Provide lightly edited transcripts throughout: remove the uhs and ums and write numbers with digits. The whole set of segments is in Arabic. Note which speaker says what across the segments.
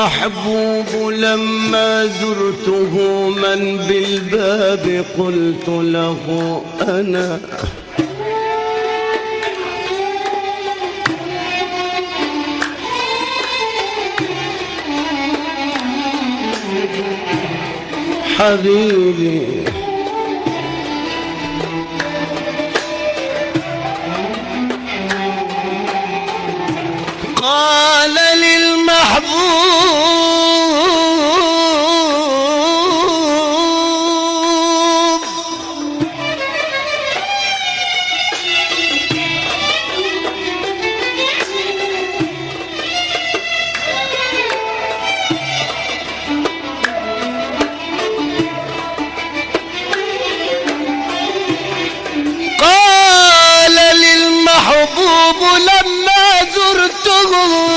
Speaker 1: المحبوب لما زرته من بالباب قلت له أنا حبيبي. قال للمحبوب لما زرته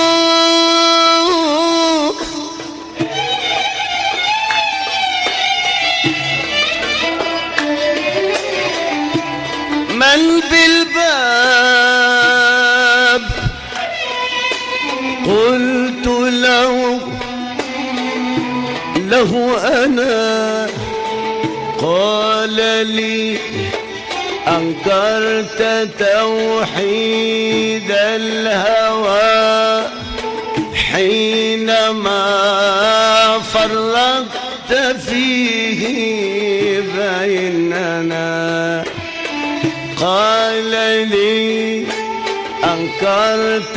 Speaker 1: من بالباب قلت له أنا قال لي أنكرت توحيد الهوى حينما فرقت فيه بيننا. قال لي أنكرت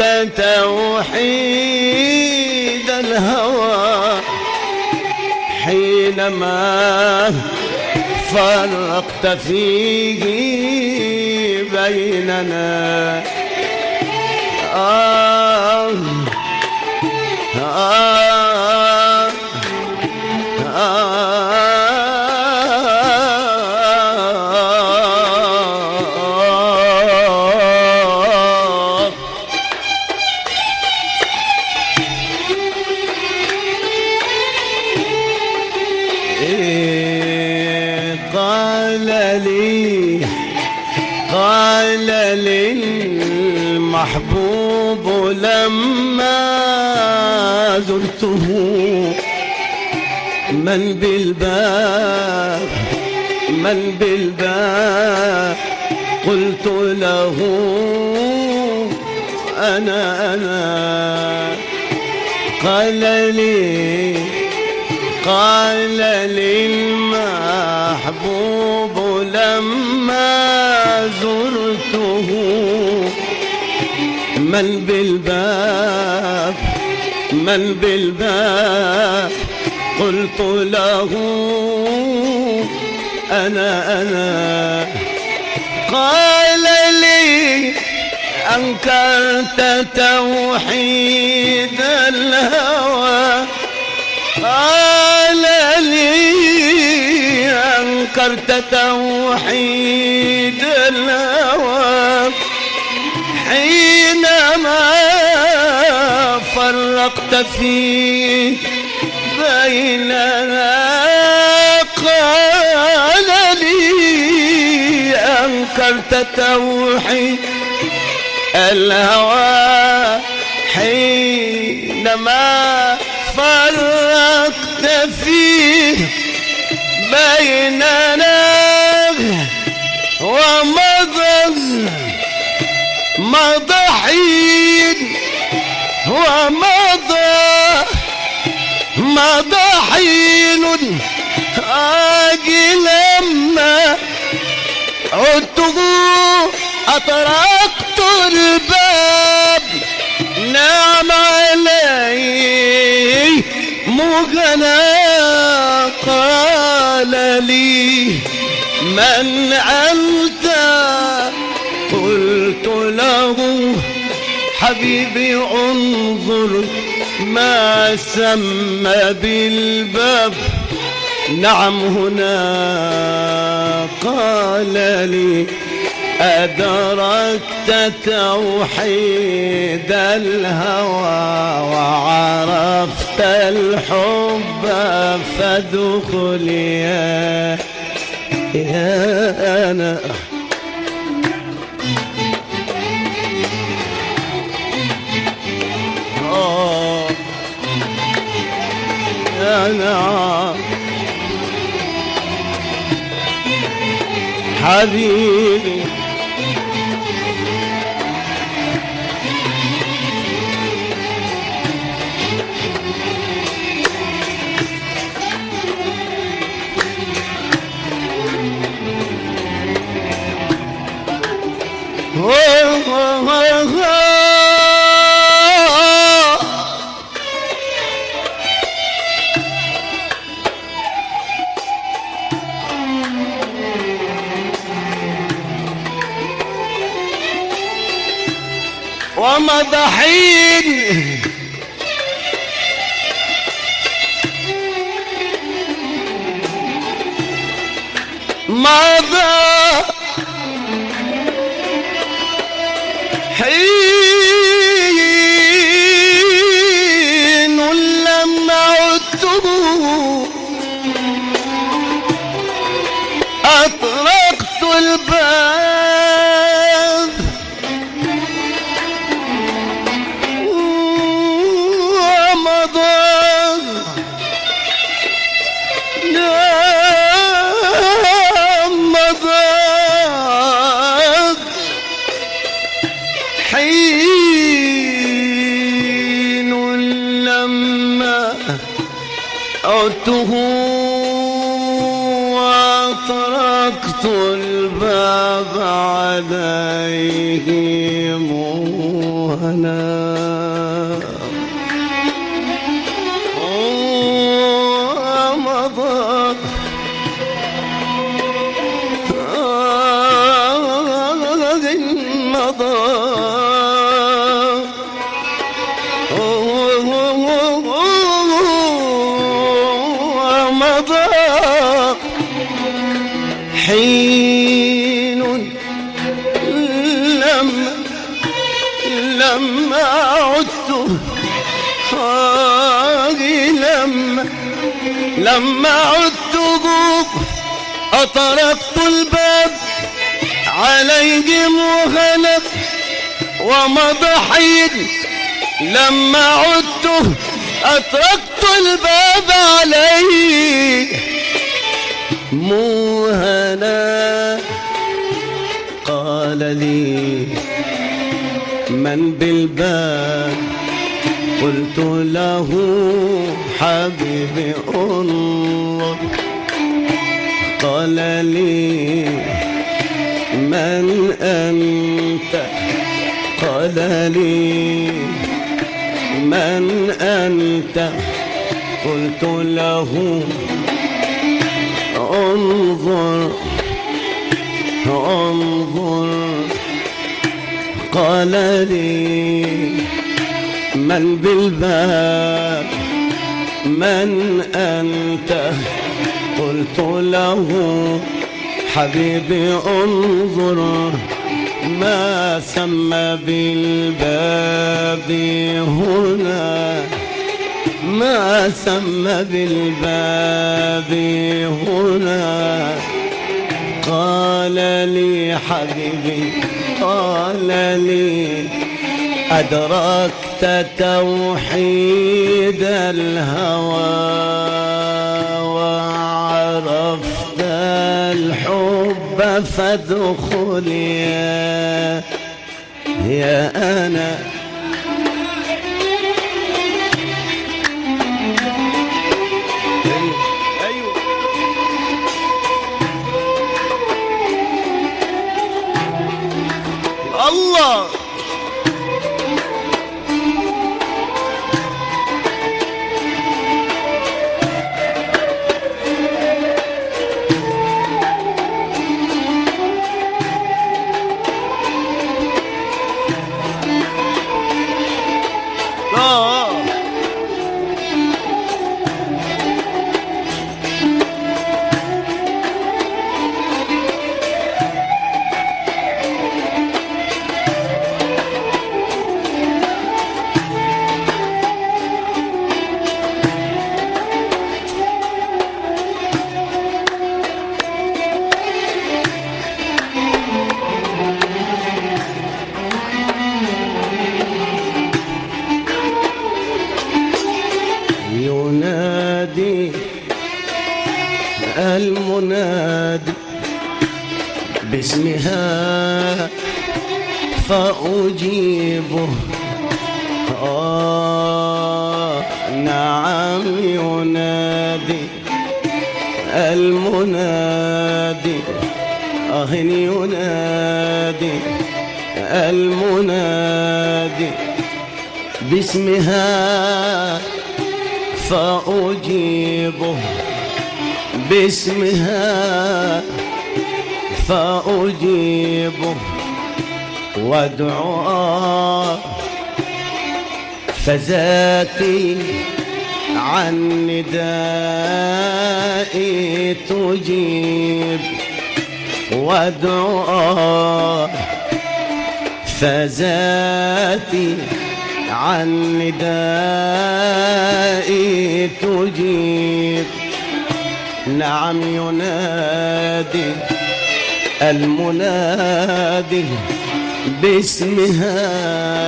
Speaker 1: توحيد الهوى حينما فرقت فيه بيننا. قال للمحبوب لما زرته من بالباب قلت له أنا قال للمحبوب لما زرته من بالباب قلت له أنا قال لي أنكرت توحيد الهوى قال لي أنكرت توحيد الهوى حينما فرقت فيه بيننا. قال لي أنكرت توحيد الهوى حينما فرقت فيه بيننا. ومضى حين مضى حين آجي لما عدته أطرقت الباب نعم علي مغنى. قال لي من أنت قلت له حبيبي انظر ما سمى بالباب نعم هنا. قال لي أدركت توحيد الهوى وعرفت الحب فادخل يا أنا. نعم حبيبي ومضحين مضى حين لما عدته أطرقت الباب ومضى حين لما عدته وطرقت الباب عليه موهنا ومضى حين لما عدت لما عدت أطرقت الباب عليه مغلق ومضى حين لما عدت أطرقت الباب عليه موهنا قال لي من بالباب قلت له حبيبي انظر قال لي من أنت قال لي من أنت قلت له انظر انظر قال لي من بالباب من أنت قلت له حبيبي انظر ما سمى بالباب هنا ما سمى بالباب هنا قال لي حبيبي قال لي أدركت توحيد الهوى وعرفت الحب فادخل يا أنا الله المنادي باسمها فأجيبه. نعم ينادي المنادي، ينادي المنادي باسمها فأجيبه، باسمها فأجيبه وادعو فذاتي عن ندائي تجيب، وادعو فذاتي عن ندائي تجيب. نعم ينادي المنادي باسمها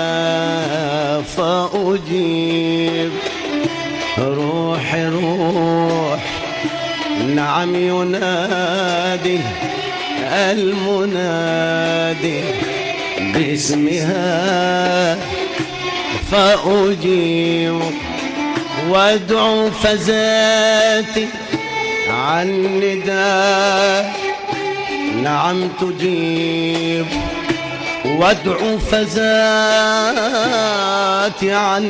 Speaker 1: فأجيب. روحي روح نعم ينادي المنادي باسمها فأجيب، وادعو فذاتي عن نداء نعم تجيب، وادعو فذاتي عن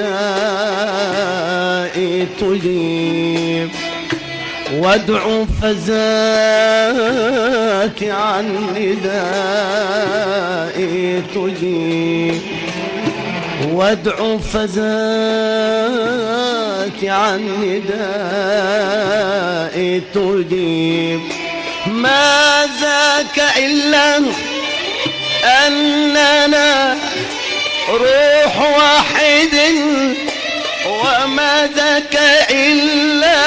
Speaker 1: ندائي تجيب، وادعو فذاتي عن ندائي تجيب، وادعو فذاتي عن ندائي تجيب. ما ذاك إلا أننا روح واحد، وما ذاك إلا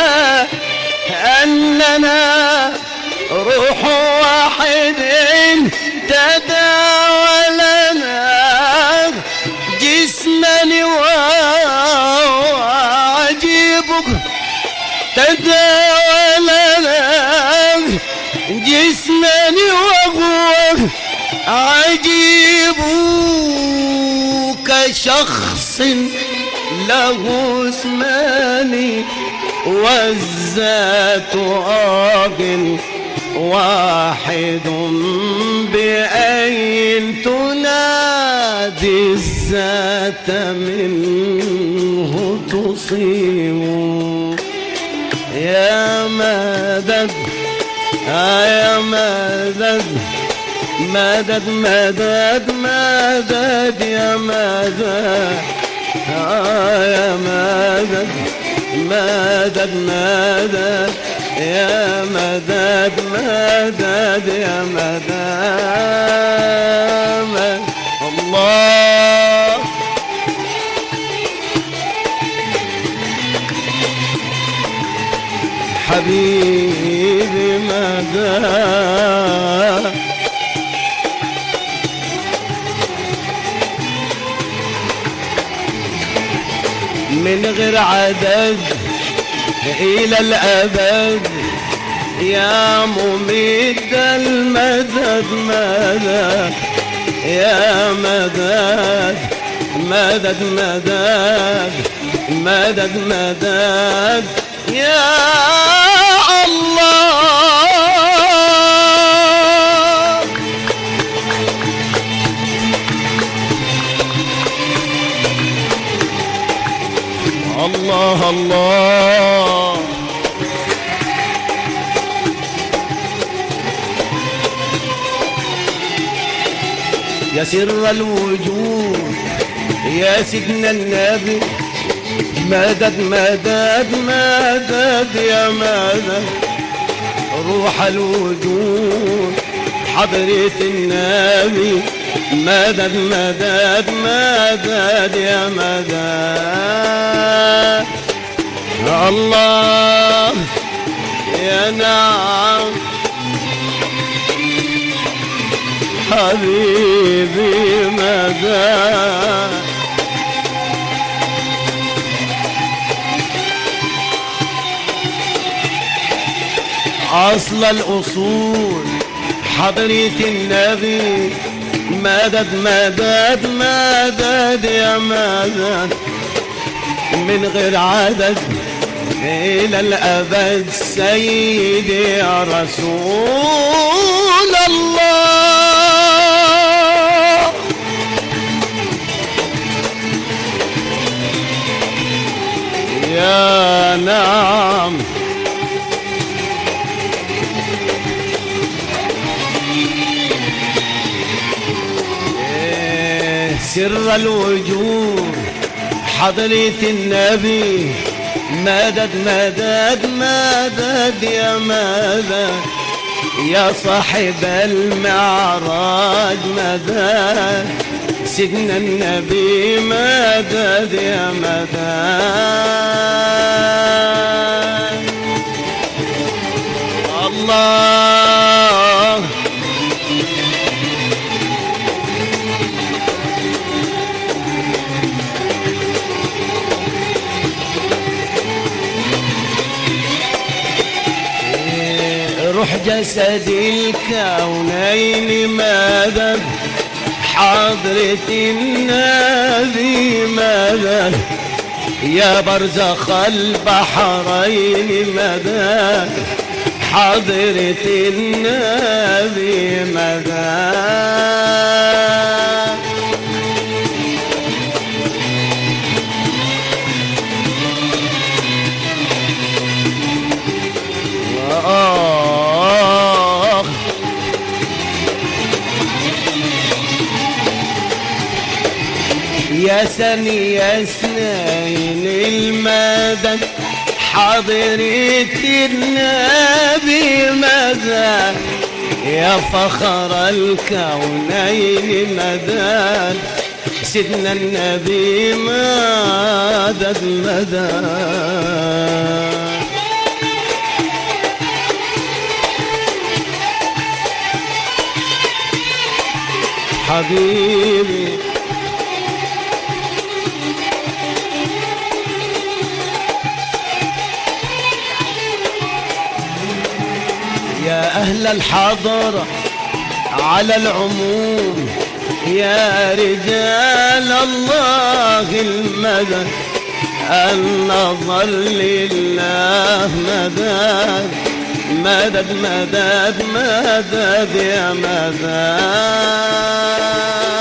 Speaker 1: أننا روح واحد تداولنا جسما وعجيبك، تداولنا جسما وهو عجيب كشخص له اسمان والذات آب واحد، بأين تنادي الذات منه تصيب. يا مدد يا مدد مدد مدد مدد يا مدد يا مدد مدد مدد يا مدد مدد يا مدد. الله حبيبي مدد، من غير عدد إلى الأبد يا مميت المدد مدد يا مدد مدد مدد مدد مدد يا الله. الله الله يا سر الوجود يا سيدنا النبي مدد مدد مدد يا مدد، روح الوجود حضرة النبي مدد مدد مدد يا مدد. الله يا نعم حبيبي مدد، أصل الأصول حضرة النبي مدد مدد مدد يا مدد من غير عدد إلى الأبد سيدي يا رسول الله. يا نعم سر الوجود حضرة النبي مدد مدد مدد يا مدد يا صاحب المعراج مدد سيدنا النبي مدد يا مدد الله. روح جسد الكونين مدد حضرة النبي مدد يا برزخ البحرين مدد حضرة النبي مدد يا سني يا سنين المدد حضرة النبي مدد يا فخر الكونين مدد سيدنا النبي مدد مدد حبيبي يا أهل الحضرة على العموم يا رجال الله المدد النظر لله مدد مدد مدد مدد يا مدد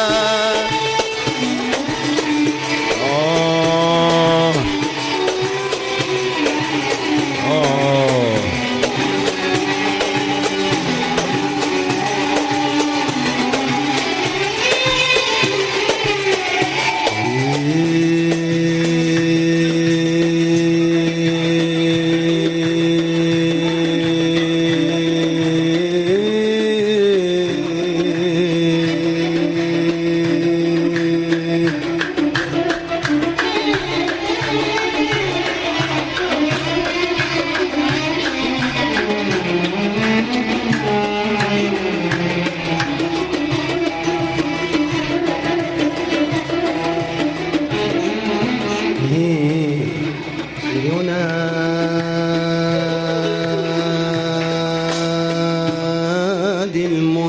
Speaker 1: ينادي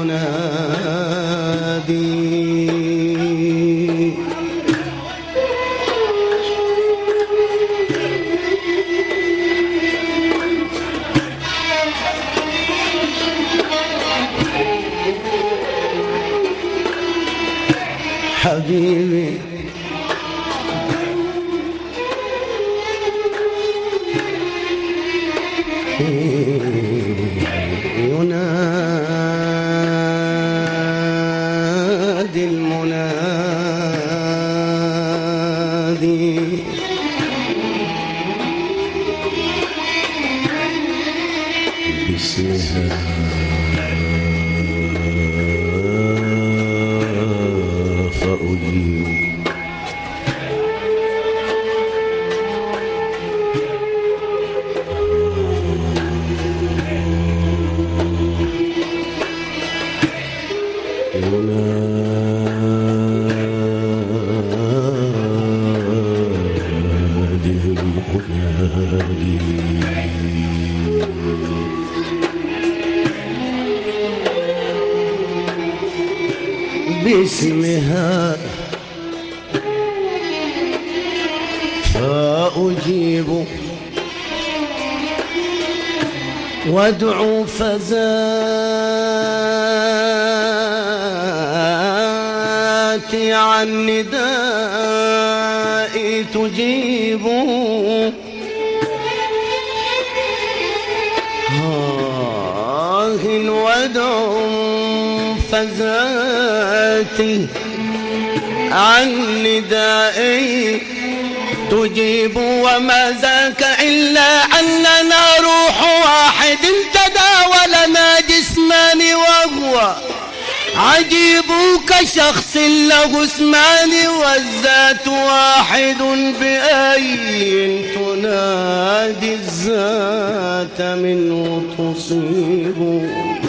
Speaker 1: المنادي حبيبي ينادي المنادي باسمها فأجيب ينادي المنادي باسمها فأجيب وادعو فزاتي عن ندائي تجيب وادعو فزاتي عن ندائي تجيب وما ذاك إلا أننا روح واحد تداولنا جسمان وهو عجيب كشخص له اسمان والذات واحد بأي تنادي الذات منه تصيب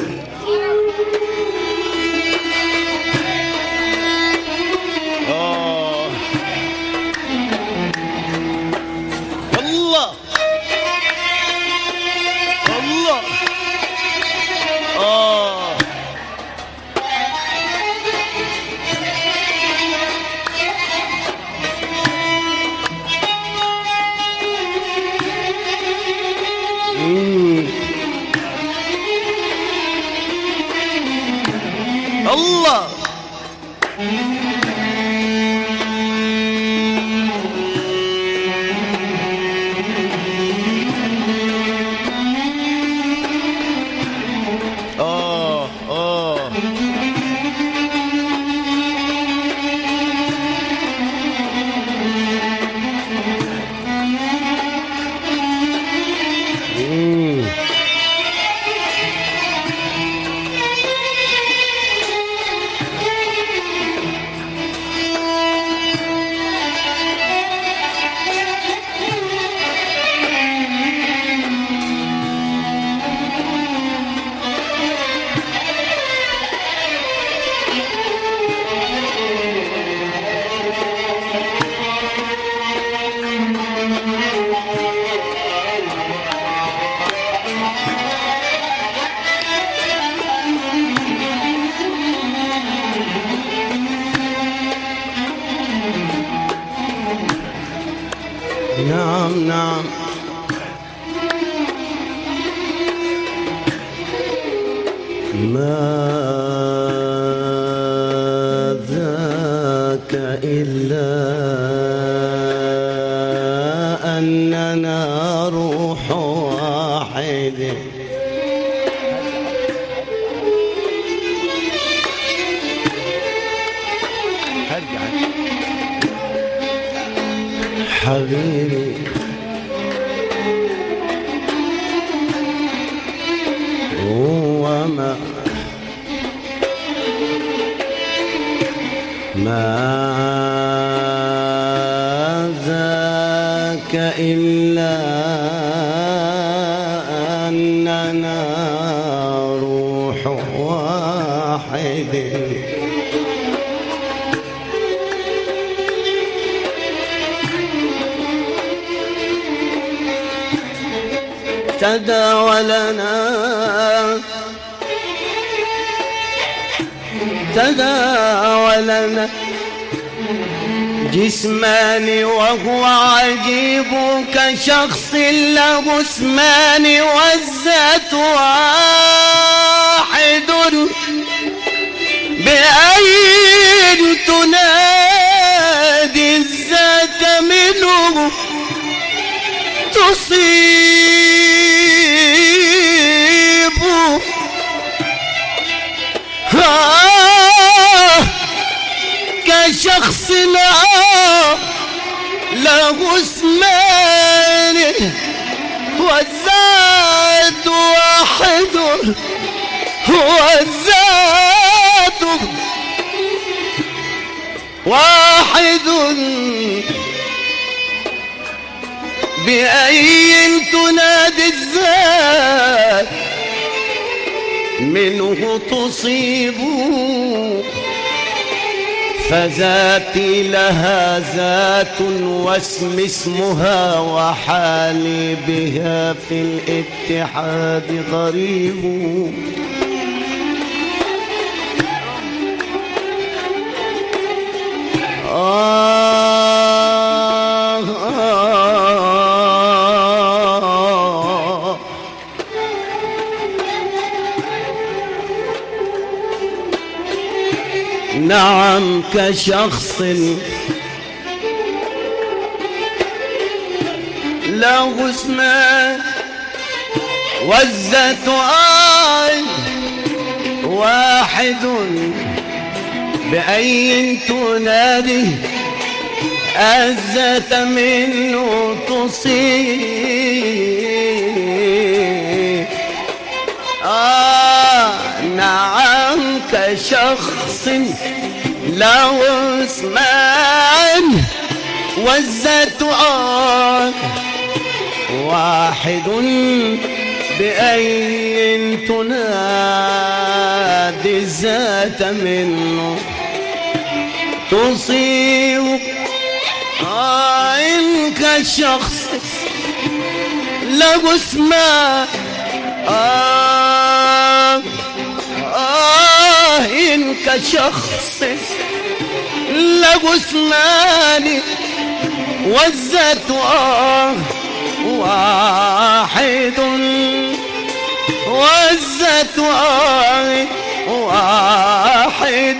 Speaker 1: الله نعم نعم ما ذاك إلا أننا روح واحد حبيبي وما ذاك إلا أننا روح واحد تداولنا جسمان وهو عجيب كشخص له اسمان والذات واحد بأين تنادي الذات منه تصيب كشخص له اسمان والذات واحد والذات واحد بأي تنادي الذات منه تصيب فذاتي لها ذات واسم اسمها وحالي بها في الاتحاد غريب نعم كشخص له اسمان والذات واحد بأي تنادي الذات منه تصيب. نعم كشخص له اسمان والذات واحد بأي تنادي الذات منه تصيب. إن كشخص له اسمان إن كشخص له اسمان والذات واحد والذات واحد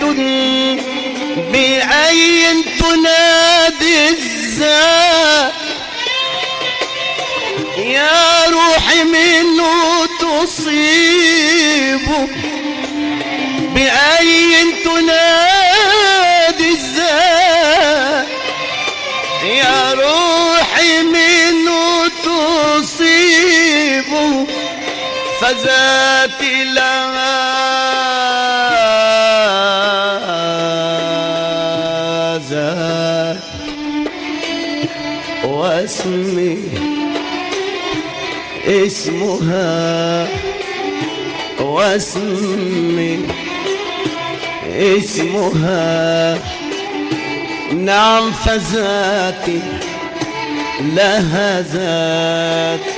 Speaker 1: بأي تنادي الذات يا روحي منه تصيب. بأي تنادي الذات يا روحي منه تصيب. فذاتي لها ذات واسمي اسمها واسمي اسمها. نعم فذاتي لها ذات